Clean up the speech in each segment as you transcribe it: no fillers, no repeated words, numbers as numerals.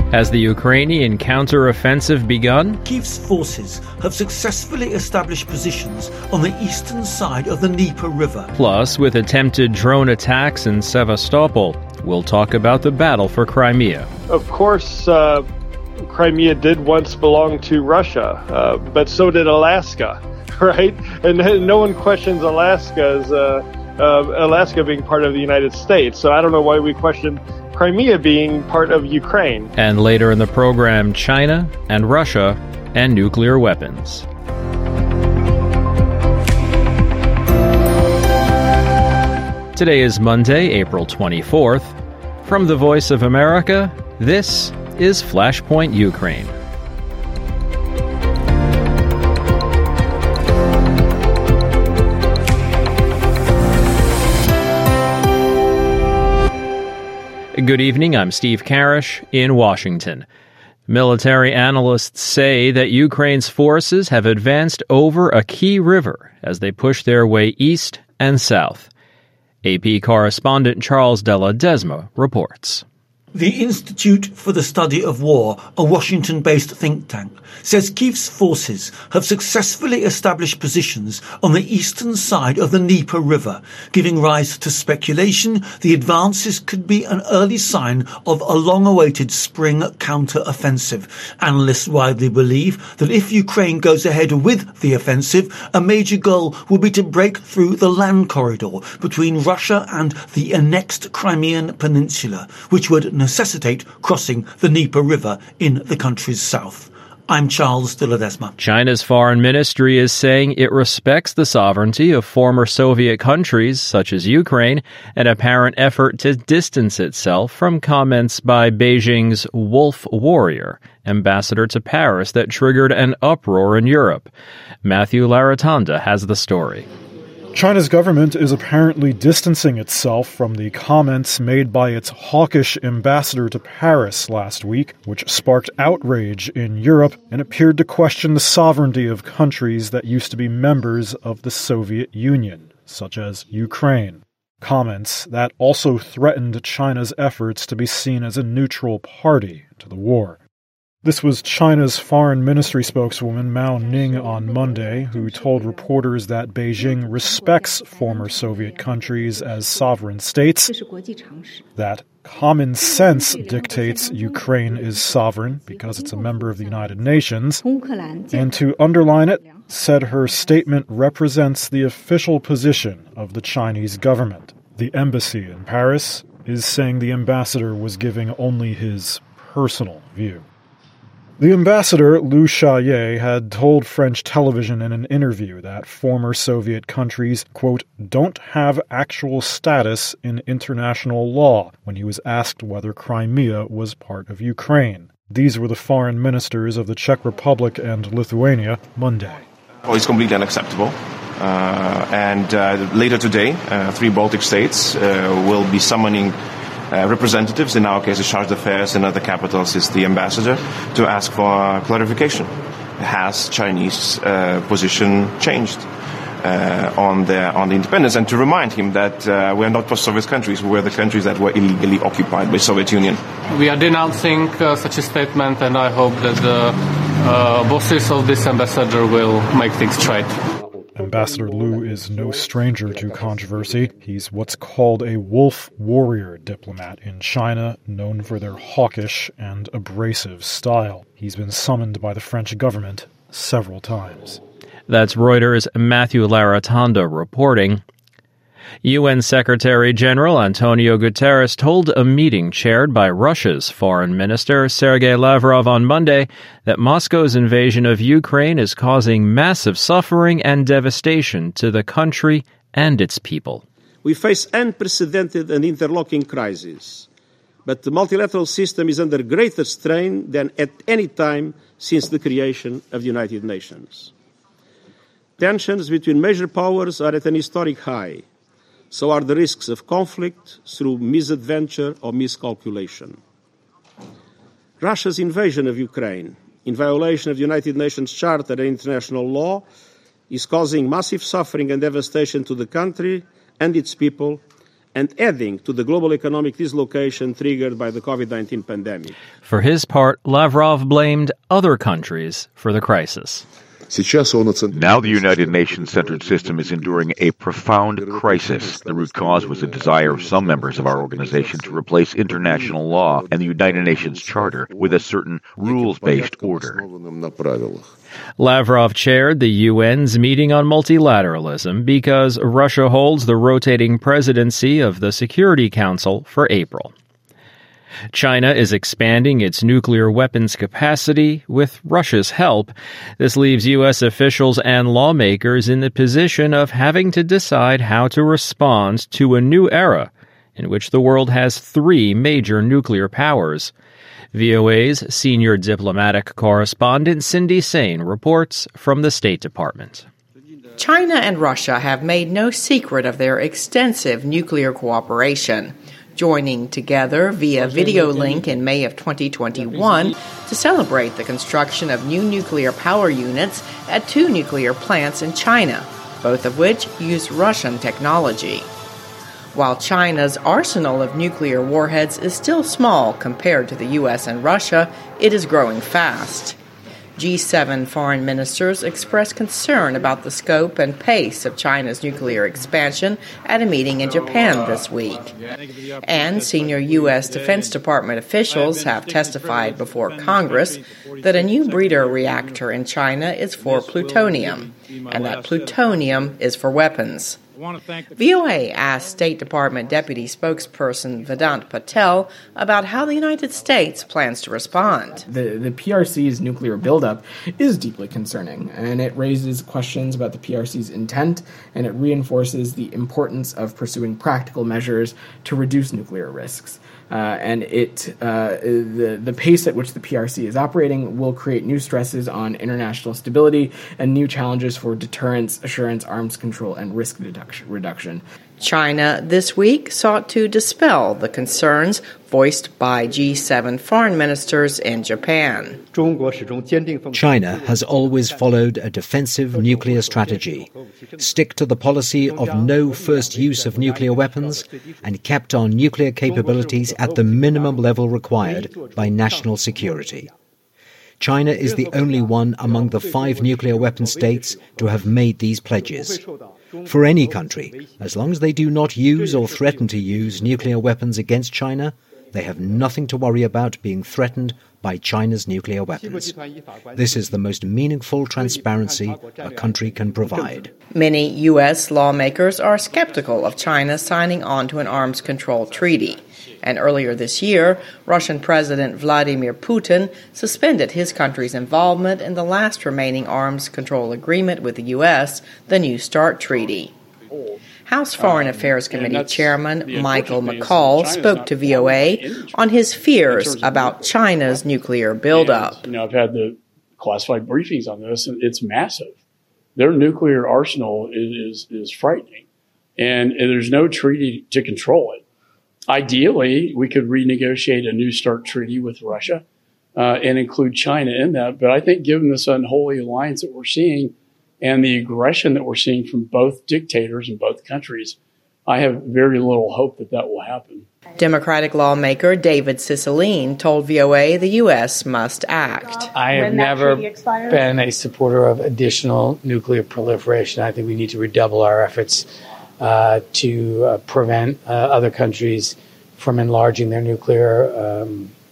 Has the Ukrainian counter-offensive begun? Kyiv's forces have successfully established positions on the eastern side of the Dnieper River. Plus, with attempted drone attacks in Sevastopol, we'll talk about the battle for Crimea. Of course, Crimea did once belong to Russia, but so did Alaska, right? And no one questions Alaska being part of the United States. So I don't know why we question Crimea being part of Ukraine. And later in the program, China and Russia and nuclear weapons. Today is Monday, April 24th. From the Voice of America, this is Flashpoint Ukraine. Good evening, I'm Steve Karish in Washington. Military analysts say that Ukraine's forces have advanced over a key river as they push their way east and south. AP correspondent Charles de Ledesma reports. The Institute for the Study of War, a Washington-based think tank, says Kyiv's forces have successfully established positions on the eastern side of the Dnieper River, giving rise to speculation the advances could be an early sign of a long-awaited spring counter-offensive. Analysts widely believe that if Ukraine goes ahead with the offensive, a major goal will be to break through the land corridor between Russia and the annexed Crimean Peninsula, which would necessitate crossing the Dnieper River in the country's south. I'm Charles de Ledesma. China's foreign ministry is saying it respects the sovereignty of former Soviet countries, such as Ukraine, an apparent effort to distance itself from comments by Beijing's wolf warrior, ambassador to Paris, that triggered an uproar in Europe. Matthew Laratanda has the story. China's government is apparently distancing itself from the comments made by its hawkish ambassador to Paris last week, which sparked outrage in Europe and appeared to question the sovereignty of countries that used to be members of the Soviet Union, such as Ukraine. Comments that also threatened China's efforts to be seen as a neutral party to the war. This was China's foreign ministry spokeswoman Mao Ning on Monday, who told reporters that Beijing respects former Soviet countries as sovereign states, that common sense dictates Ukraine is sovereign because it's a member of the United Nations, and to underline it, said her statement represents the official position of the Chinese government. The embassy in Paris is saying the ambassador was giving only his personal view. The ambassador, Liu Xiaoye, had told French television in an interview that former Soviet countries, quote, don't have actual status in international law when he was asked whether Crimea was part of Ukraine. These were the foreign ministers of the Czech Republic and Lithuania Monday. Oh, it's completely unacceptable. And later today, 3 Baltic states will be summoning representatives, in our case the Charge d'Affaires, in other capitals is the ambassador, to ask for clarification. Has Chinese position changed on the independence? And to remind him that we are not post-Soviet countries, we were the countries that were illegally occupied by Soviet Union. We are denouncing such a statement, and I hope that the bosses of this ambassador will make things straight. Ambassador Liu is no stranger to controversy. He's what's called a wolf warrior diplomat in China, known for their hawkish and abrasive style. He's been summoned by the French government several times. That's Reuters' Matthew Laratanda reporting. UN Secretary-General Antonio Guterres told a meeting chaired by Russia's foreign minister Sergei Lavrov on Monday that Moscow's invasion of Ukraine is causing massive suffering and devastation to the country and its people. We face unprecedented and interlocking crises, but the multilateral system is under greater strain than at any time since the creation of the United Nations. Tensions between major powers are at an historic high. So are the risks of conflict through misadventure or miscalculation. Russia's invasion of Ukraine, in violation of the United Nations Charter and international law, is causing massive suffering and devastation to the country and its people, and adding to the global economic dislocation triggered by the COVID-19 pandemic. For his part, Lavrov blamed other countries for the crisis. Now the United Nations-centered system is enduring a profound crisis. The root cause was a desire of some members of our organization to replace international law and the United Nations Charter with a certain rules-based order. Lavrov chaired the UN's meeting on multilateralism because Russia holds the rotating presidency of the Security Council for April. China is expanding its nuclear weapons capacity with Russia's help. This leaves U.S. officials and lawmakers in the position of having to decide how to respond to a new era in which the world has three major nuclear powers. VOA's senior diplomatic correspondent Cindy Sain reports from the State Department. China and Russia have made no secret of their extensive nuclear cooperation, joining together via video link in May of 2021 to celebrate the construction of new nuclear power units at two nuclear plants in China, both of which use Russian technology. While China's arsenal of nuclear warheads is still small compared to the U.S. and Russia, it is growing fast. G7 foreign ministers expressed concern about the scope and pace of China's nuclear expansion at a meeting in Japan this week. And senior U.S. Defense Department officials have testified before Congress that a new breeder reactor in China is for plutonium, and that plutonium is for weapons. VOA asked State Department Deputy Spokesperson Vedant Patel about how the United States plans to respond. The PRC's nuclear buildup is deeply concerning, and it raises questions about the PRC's intent, and it reinforces the importance of pursuing practical measures to reduce nuclear risks. The pace at which the PRC is operating will create new stresses on international stability and new challenges for deterrence, assurance, arms control, and risk reduction. China this week sought to dispel the concerns voiced by G7 foreign ministers in Japan. China has always followed a defensive nuclear strategy, stick to the policy of no first use of nuclear weapons, and kept our nuclear capabilities at the minimum level required by national security. China is the only one among the 5 nuclear weapon states to have made these pledges. For any country, as long as they do not use or threaten to use nuclear weapons against China, they have nothing to worry about being threatened by China's nuclear weapons. This is the most meaningful transparency a country can provide. Many U.S. lawmakers are skeptical of China signing on to an arms control treaty. And earlier this year, Russian President Vladimir Putin suspended his country's involvement in the last remaining arms control agreement with the U.S., the New START Treaty. House Foreign Affairs Committee Chairman Michael McCall spoke to VOA on his fears about China's nuclear buildup. I've had the classified briefings on this, and it's massive. Their nuclear arsenal is frightening, and there's no treaty to control it. Ideally, we could renegotiate a New START treaty with Russia and include China in that. But I think given this unholy alliance that we're seeing and the aggression that we're seeing from both dictators in both countries, I have very little hope that that will happen. Democratic lawmaker David Cicilline told VOA the U.S. must act. I have never been a supporter of additional nuclear proliferation. I think we need to redouble our efforts to prevent other countries from enlarging their nuclear,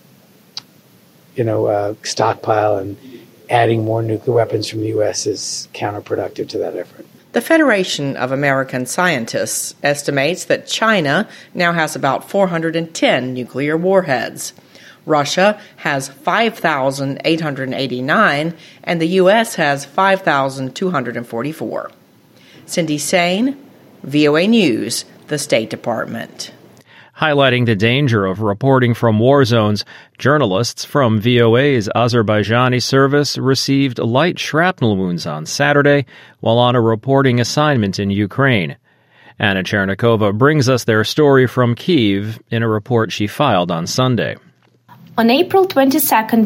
stockpile, and adding more nuclear weapons from the U.S. is counterproductive to that effort. The Federation of American Scientists estimates that China now has about 410 nuclear warheads. Russia has 5,889, and the U.S. has 5,244. Cindy Sain, VOA News, the State Department. Highlighting the danger of reporting from war zones, journalists from VOA's Azerbaijani service received light shrapnel wounds on Saturday while on a reporting assignment in Ukraine. Anna Chernikova brings us their story from Kyiv in a report she filed on Sunday. On April 22,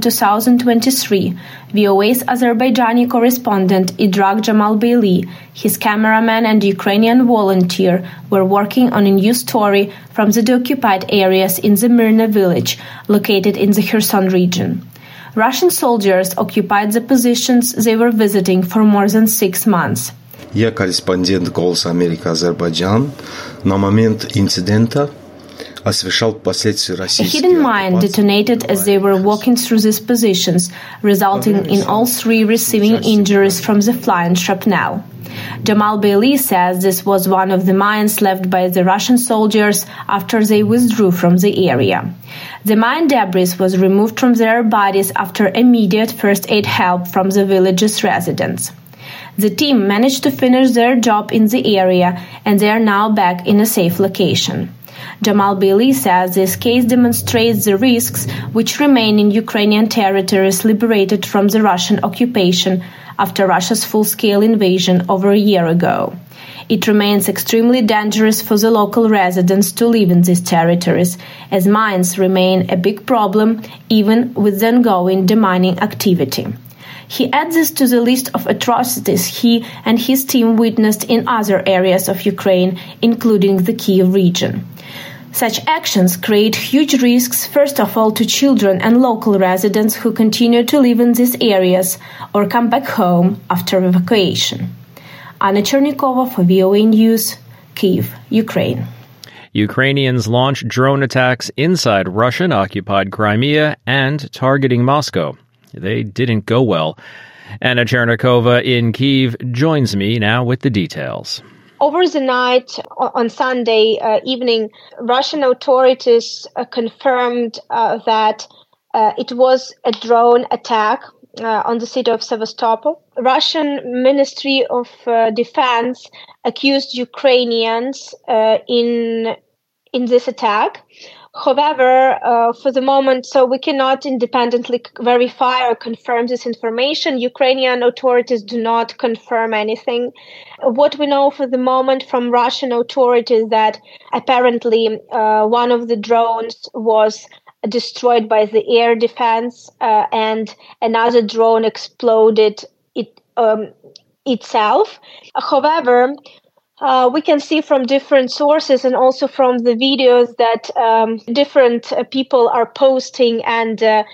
2023, VOA's Azerbaijani correspondent Idrak Jamalbeyli, his cameraman and Ukrainian volunteer were working on a new story from the occupied areas in the Myrna village, located in the Kherson region. Russian soldiers occupied the positions they were visiting for more than 6 months. Я корреспондент «Голоса Америки» Азербайджан. На момент инцидента освещал последствия российской оккупации. A hidden mine detonated as they were walking through these positions, resulting in all 3 receiving injuries from the flying shrapnel. Jamalbeyli says this was one of the mines left by the Russian soldiers after they withdrew from the area. The mine debris was removed from their bodies after immediate first aid help from the village's residents. The team managed to finish their job in the area, and they are now back in a safe location. Jamalbeyli says this case demonstrates the risks which remain in Ukrainian territories liberated from the Russian occupation after Russia's full-scale invasion over a year ago. It remains extremely dangerous for the local residents to live in these territories, as mines remain a big problem even with the ongoing demining activity. He adds this to the list of atrocities he and his team witnessed in other areas of Ukraine, including the Kyiv region. Such actions create huge risks, first of all, to children and local residents who continue to live in these areas or come back home after evacuation. Anna Chernikova for VOA News, Kyiv, Ukraine. Ukrainians launched drone attacks inside Russian-occupied Crimea and targeting Moscow. They didn't go well. Anna Chernikova in Kyiv joins me now with the details. Over the night on Sunday evening, Russian authorities confirmed that it was a drone attack on the city of Sevastopol. Russian Ministry of Defense accused Ukrainians in this attack. However, for the moment, so we cannot independently verify or confirm this information. Ukrainian authorities do not confirm anything. What we know for the moment from Russian authorities that apparently one of the drones was destroyed by the air defense and another drone exploded itself. However, we can see from different sources and also from the videos that different people are posting and the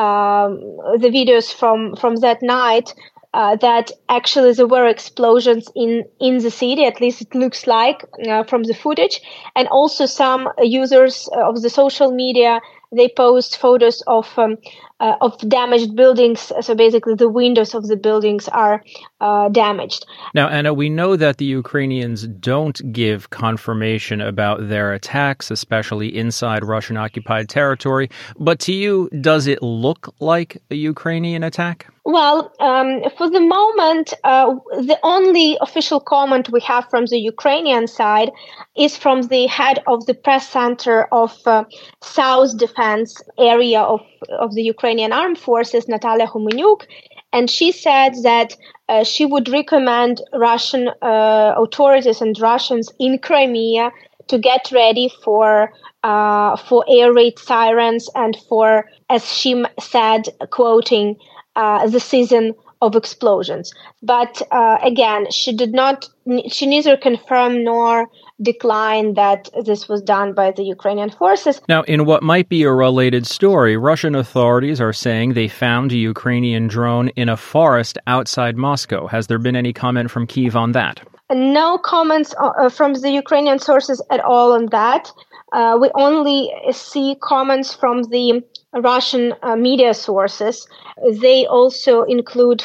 videos from that night that actually there were explosions in the city, at least it looks like from the footage. And also some users of the social media, they post photos of damaged buildings. So basically the windows of the buildings are damaged. Now, Anna, we know that the Ukrainians don't give confirmation about their attacks, especially inside Russian-occupied territory. But to you, does it look like a Ukrainian attack? Well, for the moment, the only official comment we have from the Ukrainian side is from the head of the press center of South Defense area of the Ukrainian Armed Forces, Natalia Humenyuk, and she said that she would recommend Russian authorities and Russians in Crimea to get ready for air raid sirens and for, as she said, quoting, the season of explosions. But again, she neither confirmed nor declined that this was done by the Ukrainian forces. Now, in what might be a related story, Russian authorities are saying they found a Ukrainian drone in a forest outside Moscow. Has there been any comment from Kyiv on that? No comments from the Ukrainian sources at all on that. We only see comments from the Russian media sources. They also include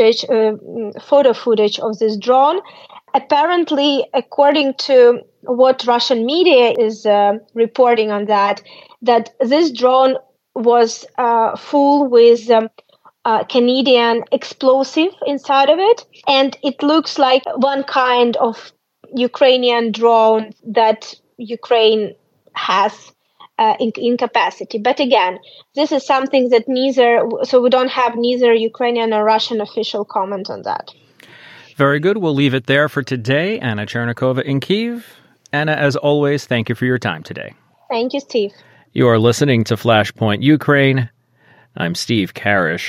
photo footage of this drone. Apparently, according to what Russian media is reporting on that this drone was full with Canadian explosive inside of it. And it looks like one kind of Ukrainian drone that Ukraine has in capacity. But again, this is something that we don't have neither Ukrainian or Russian official comment on that. Very good. We'll leave it there for today. Anna Chernikova in Kyiv. Anna, as always, thank you for your time today. Thank you, Steve. You are listening to Flashpoint Ukraine. I'm Steve Karish.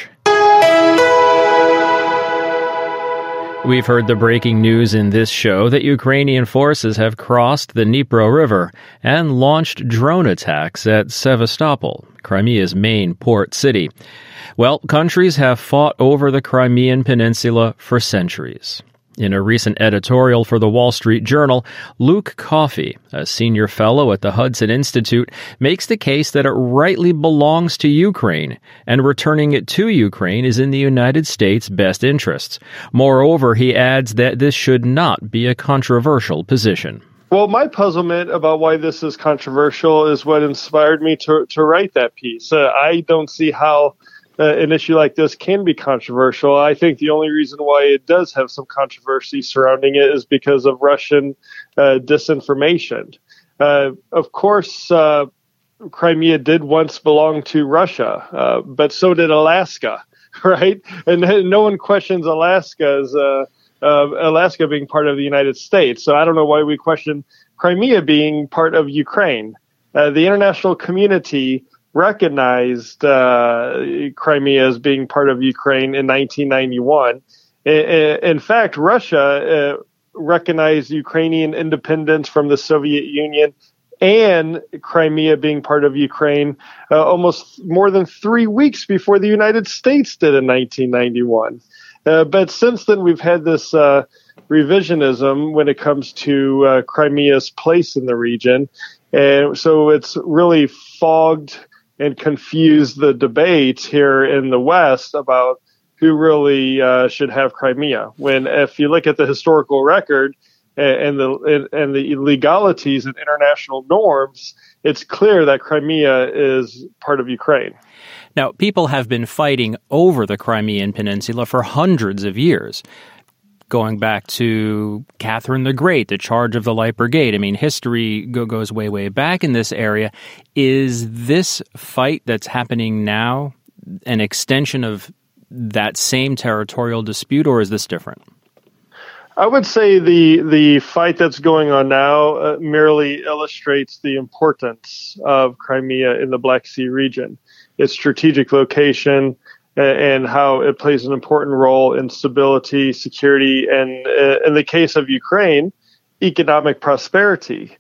We've heard the breaking news in this show that Ukrainian forces have crossed the Dnipro River and launched drone attacks at Sevastopol, Crimea's main port city. Well, countries have fought over the Crimean Peninsula for centuries. In a recent editorial for the Wall Street Journal, Luke Coffey, a senior fellow at the Hudson Institute, makes the case that it rightly belongs to Ukraine, and returning it to Ukraine is in the United States' best interests. Moreover, he adds that this should not be a controversial position. Well, my puzzlement about why this is controversial is what inspired me to write that piece. I don't see how an issue like this can be controversial. I think the only reason why it does have some controversy surrounding it is because of Russian disinformation. Of course, Crimea did once belong to Russia, but so did Alaska, right? And no one questions Alaska being part of the United States. So I don't know why we question Crimea being part of Ukraine. The international community recognized Crimea as being part of Ukraine in 1991. In fact, Russia recognized Ukrainian independence from the Soviet Union and Crimea being part of Ukraine almost more than 3 weeks before the United States did in 1991. But since then, we've had this revisionism when it comes to Crimea's place in the region. And so it's really fogged and confuse the debate here in the West about who really should have Crimea. When if you look at the historical record and the legalities and international norms, it's clear that Crimea is part of Ukraine. Now, people have been fighting over the Crimean Peninsula for hundreds of years, going back to Catherine the Great, the Charge of the Light Brigade. I mean, history goes way, way back in this area. Is this fight that's happening now an extension of that same territorial dispute, or is this different? I would say the fight that's going on now merely illustrates the importance of Crimea in the Black Sea region, its strategic location, and how it plays an important role in stability, security, and in the case of Ukraine, economic prosperity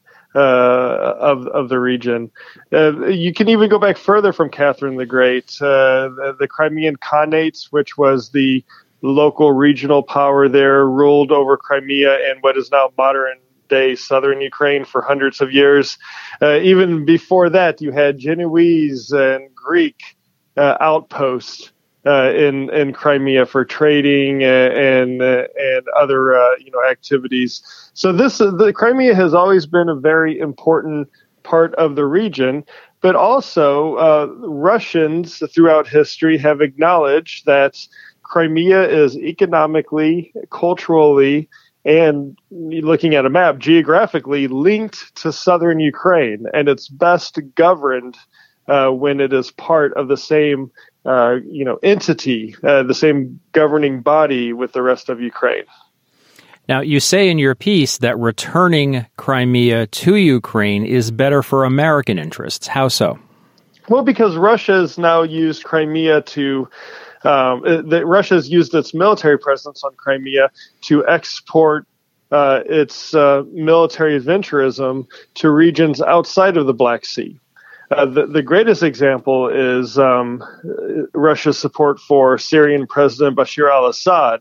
of the region. You can even go back further from Catherine the Great. The Crimean Khanates, which was the local regional power there, ruled over Crimea and what is now modern-day southern Ukraine for hundreds of years. Even before that, you had Genoese and Greek outposts in Crimea for trading and other activities. So the Crimea has always been a very important part of the region, but also Russians throughout history have acknowledged that Crimea is economically, culturally, and looking at a map, geographically linked to southern Ukraine, and it's best governed when it is part of the same entity, the same governing body with the rest of Ukraine. Now, you say in your piece that returning Crimea to Ukraine is better for American interests. How so? Well, because Russia has now used Crimea Russia's used its military presence on Crimea to export its military adventurism to regions outside of the Black Sea. The greatest example is Russia's support for Syrian President Bashar al-Assad.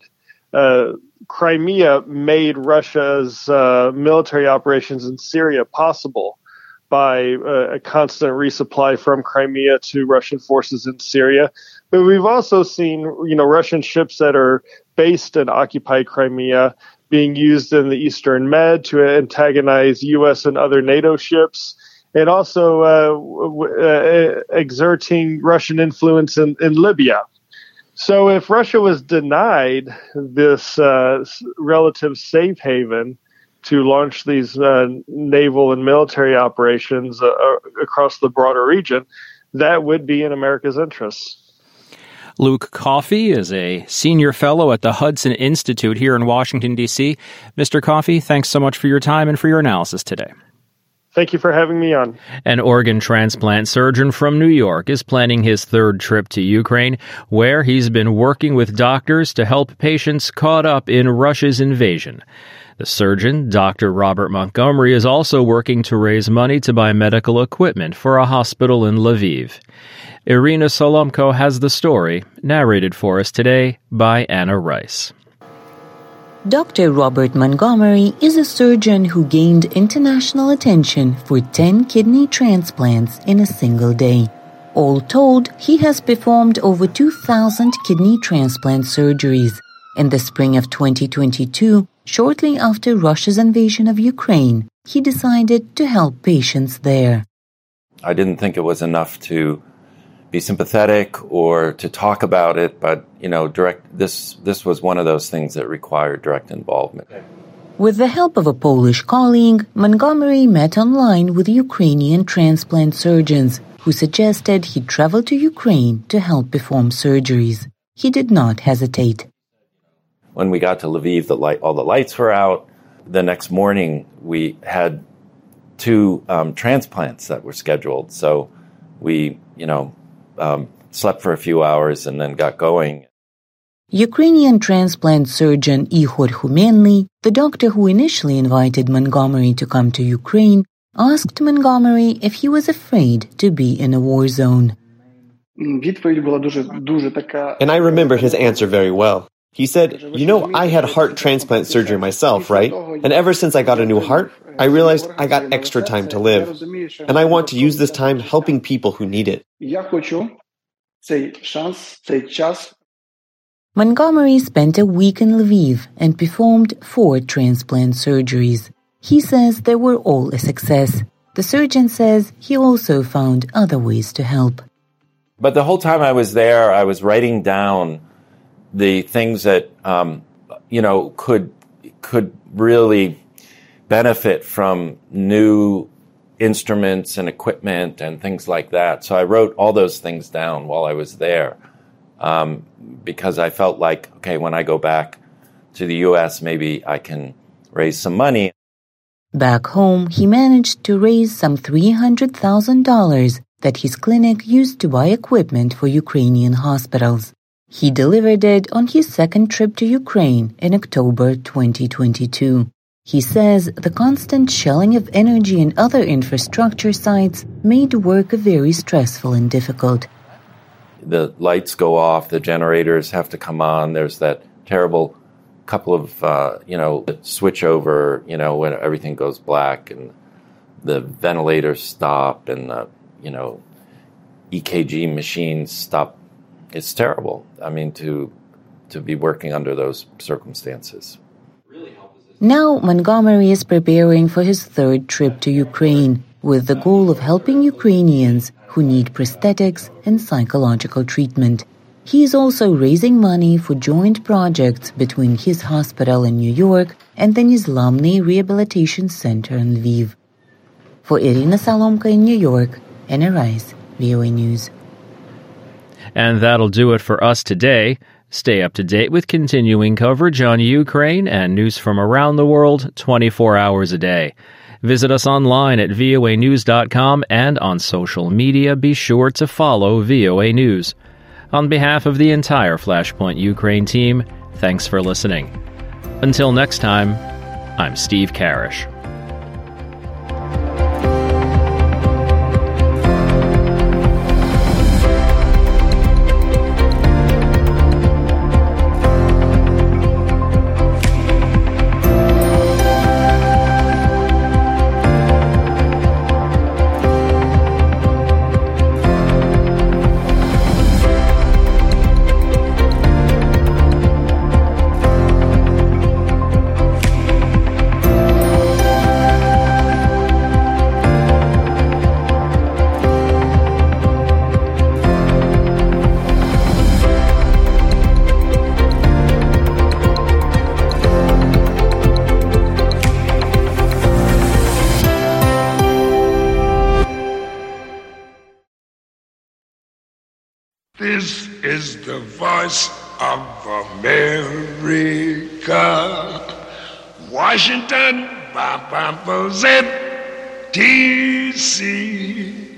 Crimea made Russia's military operations in Syria possible by a constant resupply from Crimea to Russian forces in Syria. But we've also seen, Russian ships that are based in occupied Crimea being used in the Eastern Med to antagonize U.S. and other NATO ships, and also exerting Russian influence in Libya. So if Russia was denied this relative safe haven to launch these naval and military operations across the broader region, that would be in America's interests. Luke Coffey is a senior fellow at the Hudson Institute here in Washington, D.C. Mr. Coffey, thanks so much for your time and for your analysis today. Thank you for having me on. An organ transplant surgeon from New York is planning his third trip to Ukraine, where he's been working with doctors to help patients caught up in Russia's invasion. The surgeon, Dr. Robert Montgomery, is also working to raise money to buy medical equipment for a hospital in Lviv. Irina Solomko has the story, narrated for us today by Anna Rice. Dr. Robert Montgomery is a surgeon who gained international attention for 10 kidney transplants in a single day. All told, he has performed over 2,000 kidney transplant surgeries. In the spring of 2022, shortly after Russia's invasion of Ukraine, he decided to help patients there. I didn't think it was enough to be sympathetic or to talk about it, but this was one of those things that required direct involvement. With the help of a Polish colleague, Montgomery met online with Ukrainian transplant surgeons who suggested he travel to Ukraine to help perform surgeries. He did not hesitate. When we got to Lviv, all the lights were out. The next morning, we had 2 transplants that were scheduled, so we, slept for a few hours and then got going. Ukrainian transplant surgeon Ihor Humenly, the doctor who initially invited Montgomery to come to Ukraine, asked Montgomery if he was afraid to be in a war zone. And I remember his answer very well. He said, I had heart transplant surgery myself, right? And ever since I got a new heart, I realized I got extra time to live. And I want to use this time helping people who need it. Montgomery spent a week in Lviv and performed 4 transplant surgeries. He says they were all a success. The surgeon says he also found other ways to help. But the whole time I was there, I was writing down the things that, could really benefit from new instruments and equipment and things like that. So I wrote all those things down while I was there, because I felt like, okay, when I go back to the U.S., maybe I can raise some money. Back home, he managed to raise some $300,000 that his clinic used to buy equipment for Ukrainian hospitals. He delivered it on his second trip to Ukraine in October 2022. He says the constant shelling of energy and other infrastructure sites made work very stressful and difficult. The lights go off, the generators have to come on, there's that terrible couple of, switch over, when everything goes black and the ventilators stop and EKG machines stop. It's terrible. I mean, to be working under those circumstances. Now Montgomery is preparing for his third trip to Ukraine with the goal of helping Ukrainians who need prosthetics and psychological treatment. He is also raising money for joint projects between his hospital in New York and the Nizhlamny Rehabilitation Center in Lviv. For Irina Solomko in New York, Anna Rice, VOA News. And that'll do it for us today. Stay up to date with continuing coverage on Ukraine and news from around the world 24 hours a day. Visit us online at voanews.com and on social media. Be sure to follow VOA News. On behalf of the entire Flashpoint Ukraine team, thanks for listening. Until next time, I'm Steve Karish. This is the voice of America. Washington, DC.